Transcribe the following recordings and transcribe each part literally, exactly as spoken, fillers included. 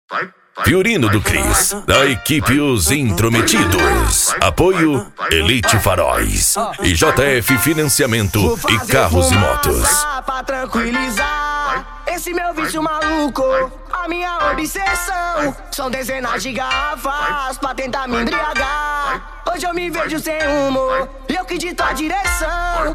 Fiorino do Cris, da equipe Os Intrometidos. Apoio Elite Faróis e J F Financiamento e Carros e Motos. Pra tranquilizar esse meu vício maluco, a minha obsessão são dezenas de garrafas pra tentar me embriagar. Hoje eu me vejo sem rumo e eu que dito a direção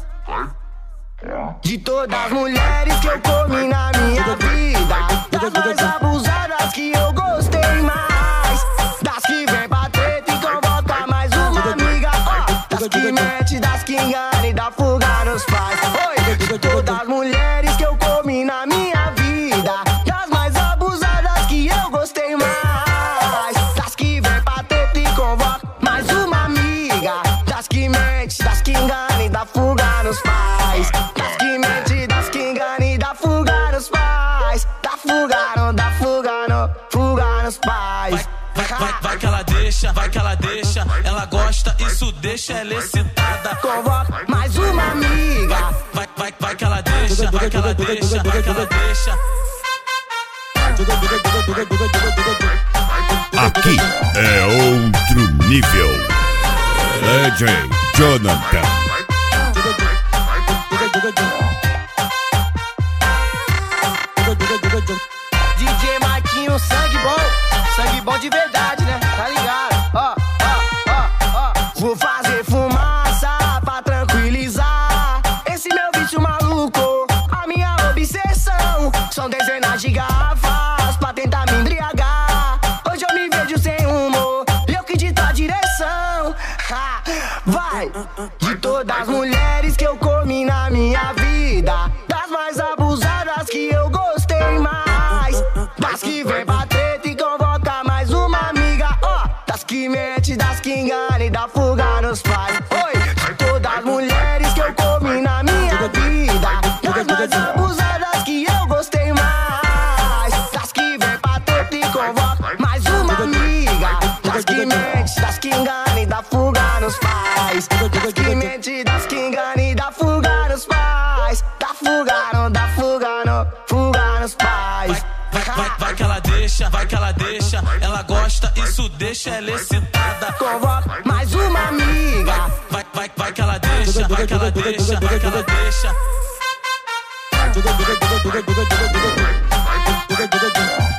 de todas as mulheres que eu comi na minha vida, das mais abusadas que eu gostei mais, das que vem pra treta e convoca mais uma amiga, oh, das que mente, das que engana e dá fuga nos pais. Oi, de todas as mulheres que eu comi na minha vida, das mais abusadas que eu gostei mais, das que vem pra treta e convoca mais uma amiga, das que mente, das que engana e dá fuga nos pais, das que mente, das que engana e dá fuga nos pais, dá fuga, não dá fuga, não, fuga nos pais. Vai, vai, vai que ela deixa, vai que ela deixa, ela gosta, isso deixa ela excitada. Convoca mais uma amiga. Vai, vai, vai que ela deixa, vai que ela deixa, vai que ela deixa. Aqui é outro nível. D J Jonathan. D J Marquinho, sangue bom, sangue bom de verdade, né? Tá ligado? Ó, ó, ó, ó. Vou fazer fumaça pra tranquilizar esse meu vício maluco, a minha obsessão são dezenas de garrafas pra tentar me embriagar. Hoje eu me vejo sem rumo e eu que dito a direção. Ha, vai! De todas as mulheres que eu comi na minha vida, das mais abusadas que eu gostei mais, das que vem pra treta e convoca mais uma amiga, ó, das que mente, das que engana e dá fuga nos pais. Oi, de todas as mulheres que eu comi na minha vida, das mais abusadas que eu gostei mais, das que vem pra treta e convoca mais uma amiga, das que mente, das que engana e dá fuga nos pais, das que mente, das que engana e dá fuga nos pais, dá fuga, não dá fuga, não, fuga nos pais. Vai, vai, vai que ela deixa, vai que ela deixa, ela gosta, isso deixa ela excitada. Convoca mais uma amiga. Vai, vai, vai que ela deixa, vai que ela deixa, vai que ela deixa.